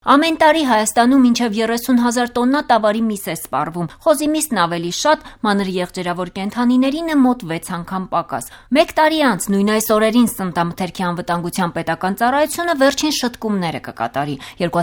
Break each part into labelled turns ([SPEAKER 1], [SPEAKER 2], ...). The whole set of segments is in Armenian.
[SPEAKER 1] Ամեն տարի Հայաստանում մինչև 30,000 տոննա տավարի միս է սպառվում, խոզի միսն ավելի շատ, մանր եղջերավոր կենդանիներինը մոտ 6 անգամ պակաս։ Մեկ տարի անց նույն այս օրերին Սննդամթերքի անվտանգության պետական ծառայությունը վերջին շտկումները կկատարի։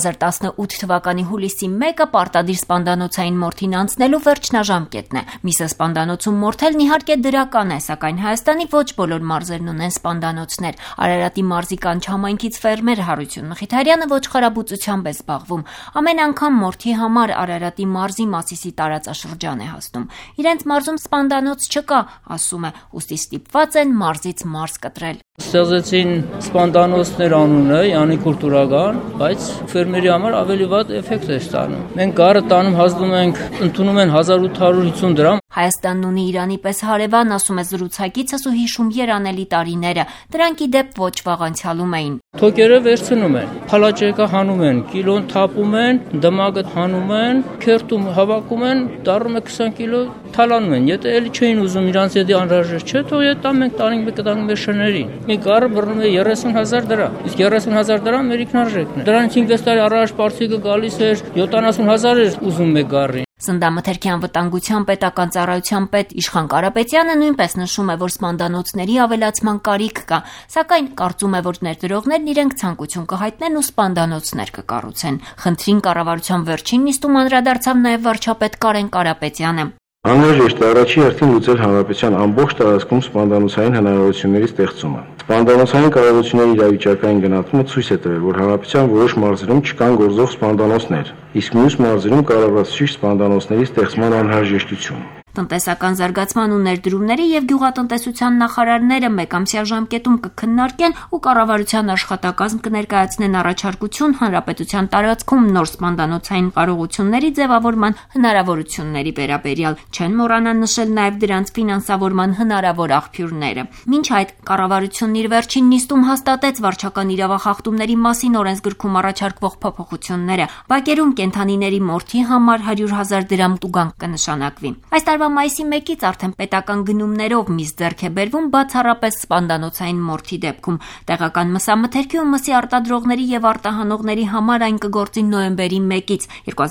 [SPEAKER 1] 2018 թվականի հուլիսի 1-ը պարտադիր սպանդանոցային մորթին անցնելու վերջնաժամկետն է։ Միսը սպանդանոցում մորթելն իհարկե դրական է, սակայն Հայաստանի ոչ բոլոր մարզերն ունեն սպանդանոցներ։ Արարատի մարզի Կանչ համայնքից ֆերմեր Հարություն Մխիթարյանը ոչխարաբուծությամբ զբաղվում։ Ամեն անգամ մորթի համար Արարատի մարզի Մասիսի տարածաշրջան է հասնում։ Իրենց մարզում սպանդանոց չկա, ասում է, ուստի ստիպված են մարզից մարզ կտրել։
[SPEAKER 2] Ստեղծեցին սպանդանոցներ անունը, յանի կուլտուրական, բայց ֆերմերի համար ավելի վատ էֆեկտ է ստանում։ Մենք գարը տանում հազդում ենք, ընդունում են 1850 դրամ։
[SPEAKER 1] Հայաստանն ունի Իրանի պես հարևան, ասում է զրուցակիցս ու հիշում երանելի տարիները։ Դրանք ի դեպ ոչ վաղ անցյալում էին։
[SPEAKER 2] Թոկերը վերցնում են, փալաճեկա հանում են, կիլոն թափում են, դմագը հանում են, քերտում հավաքում են, դառնում է 20 կիլո թալանում են։ Եթե էլի չէին ուզում իրանց հետ անհրաժեշտ չէ, թող եթե մենք տանենք կտանք մեր շներին։ Մի գարը բռնում է 30,000 դրամ։ Իսկ 30,000 դրամ մեր ինքնարժեքն է։ Դրանից 5-6 տարի առաջ պարսիկը գալիս էր 70,000 էր ուզում մեկ գարի։
[SPEAKER 1] Սննդամթերքի անվտանգության պետական ծառայության պետ Իշխան Կարապետյանը նույնպես նշում է, որ սպանդանոցների ավելացման կարիք կա, սակայն կարծում է, որ ներդրողներն իրենք ցանկություն կհայտնեն ու սպանդանոցներ կկառուցեն։ Խնդրին կառավարության վերջին նիստում անդրադարձավ նաև վարչապետ Կարեն Կարապետյանը։
[SPEAKER 3] Անհրաժեշտ է առաջի հերթին լուծել հանրապետության ամբողջ տարածքում սպանդանոցային հնարավորությունների ստեղծումը։ Սպանդանոցային կարողությունների իրավիճակային գնահատումը ցույց է տվել, որ հանրապետության որոշ մարզերում չկան գործող սպանդանոցներ, իսկ մյուս մարզերում կառավարչի սպանդանոցների ստեղծման անհրաժեշտություն։
[SPEAKER 1] Տնտեսական զարգացման ու ներդրումների եւ գյուղատնտեսության նախարարները մեկամսյա ժամկետում կքննարկեն ու կառավարության աշխատակազմ կներկայացնեն առաջարկություն հանրապետության տարածքում նոր սպանդանոցային կարողությունների ձևավորման հնարավորությունների վերաբերյալ։ Չեն մոռանա նշել նաեւ դրանց ֆինանսավորման հնարավոր աղբյուրները։ Մինչ այդ կառավարությունն իր վերջին նիստում հաստատեց վարչական իրավախախտումների մասին օրենսգրքում առաջարկվող փոփոխությունները։ Բակերում կենդանիների մորթի համար 100,000 դրամ տուգանք կնշանակվի։ Այս տարվա մայիսի 1-ից արդեն պետական գնումներով միս ձեռք է բերվում բացառապես սպանդանոցային մորթի դեպքում։ Տեղական մսամթերքի ու մսի արտադրողների եւ արտահանողների համար այն կգործի նոյեմբերի 1-ից,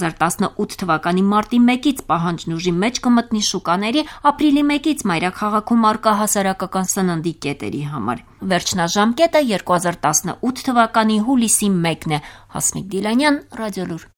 [SPEAKER 1] 2018 թվականի մարտի 1-ից պահանջն ուժի մեջ կմտնի շուկաների, ապրիլի 1-ից մայրաքաղաքում առկա հասարակական սննդի կետերի համար։ Վերջնաժամկետը 2018 թվականի հուլիսի 1-ն է։ Հասմիկ Դիլանյան, Ռադիոլուր։